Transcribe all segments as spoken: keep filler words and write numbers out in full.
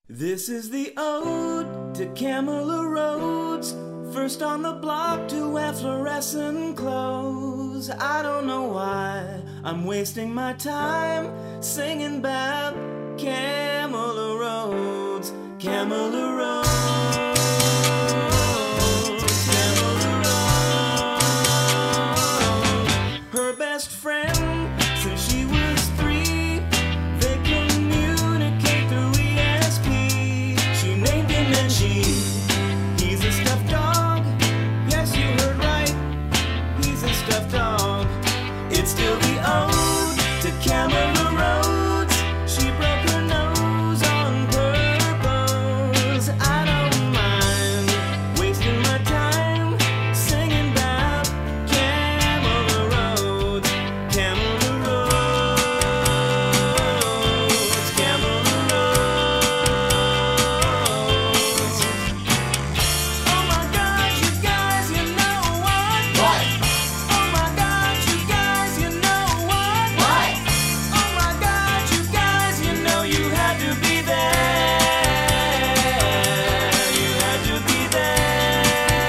This is the ode to Camilla Rhodes, first on the block to wear fluorescent clothes. I don't know why I'm wasting my time singing about Camilla Rhodes, Camilla Rhodes, Camilla Rhodes. Her best friend since she was three, they communicate through E S P. She named him and she, he's a stuffed dog. Yes, you heard right, he's a stuffed dog. It's still the ode to Camilla Rhodes. She broke her nose on purpose. I don't mind wasting my time singing about Camilla Rhodes, Camilla Rhodes, Camilla Rhodes. Oh my God, you guys, you know what? What? Oh my God, you guys, you know what? What? Oh my God, you guys, you know you had to be there. You had to be there.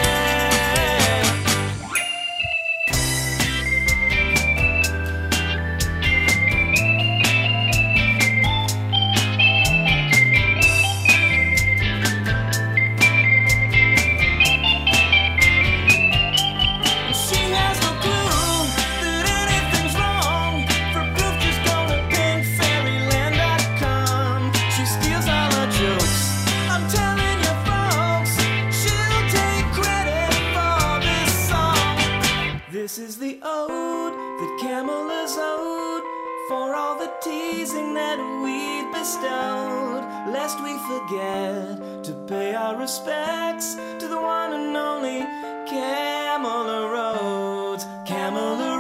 She has no clue that anything's wrong. For proof, just go to pink fairyland dot com. She steals all our jokes. I'm telling you, folks, she'll take credit for this song. This is the ode that Camilla's owed for all the teasing that we've bestowed, lest we forget to pay our respects to the one and only Camilla Rhodes, Camilla